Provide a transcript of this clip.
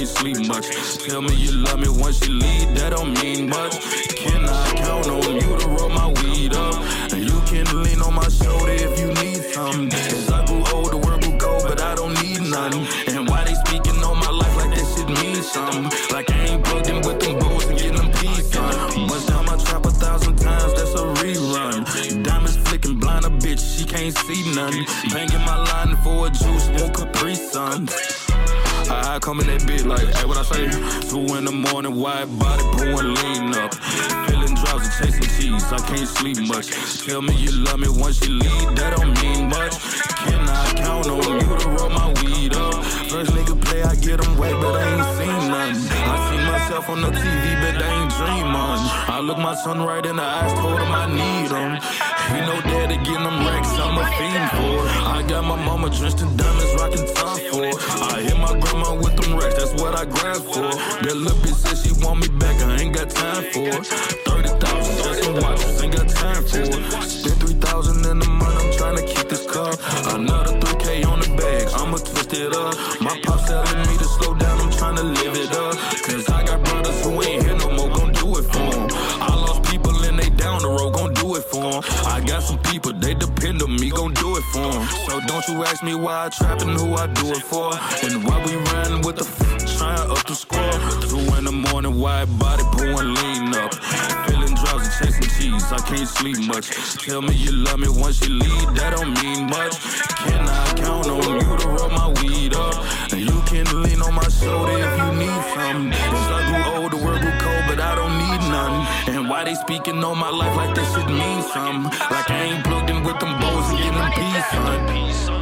can't sleep much. Tell me you love me once you leave, that don't mean much. Can I count on you to roll my weed up? And you can lean on my shoulder if you need something. As I grew older, work will go, but I don't need nothing. And why they speaking on my life like that shit means something? Like I ain't plugged in with them bows and getting them peace, son. Bust down my trap 1,000 times, that's a rerun. Diamonds flicking blind a bitch, she can't see nothing. Banging my line for a juice, won't Capri Sun. I come in that bitch like, hey, what I say? 2 in the morning, wide body, pouring lean up. Feeling drowsy, chasing cheese, I can't sleep much. Tell me you love me once you leave, that don't mean much. Can I count on you to roll my weed up? First nigga play, I get them wet, but I ain't seen nothing. I see myself on the TV, but I ain't dream on. I look my son right in the eyes, told him I need him. He know daddy getting them racks, I'm a fiend for. I got my mama drenched in diamonds, rockin' top for. I hit my grandma with them racks, that's what I grabbed for. That little bitch said she want me back, I ain't got time for. 30,000 just some watches, ain't got time for. Spent 3,000 in the month, I'm tryna keep this cup. Another 3K on the bag, I'ma twist it up. My pop's telling me to slow down, I'm tryna live it up. Cause I got brothers who ain't here no more, gon' do it for them. I lost people and they down the road, gon' do it for them. I got some people, they depend on me, gon' do it for them. So don't you ask me why I trap and who I do it for. And why we riding with the trying up the score. 2 in the morning, wide body, pouring lean up. Feeling drowsy, chasing cheese, I can't sleep much. Tell me you love me once you leave, that don't mean much. Can I count on you to roll my weed up? And you can lean on my shoulder if you need something. As I grew older, work grew cold, but I don't need nothing. And why they speaking on my life like that shit means something? Like I ain't plugged in with them bows and getting them peace, son.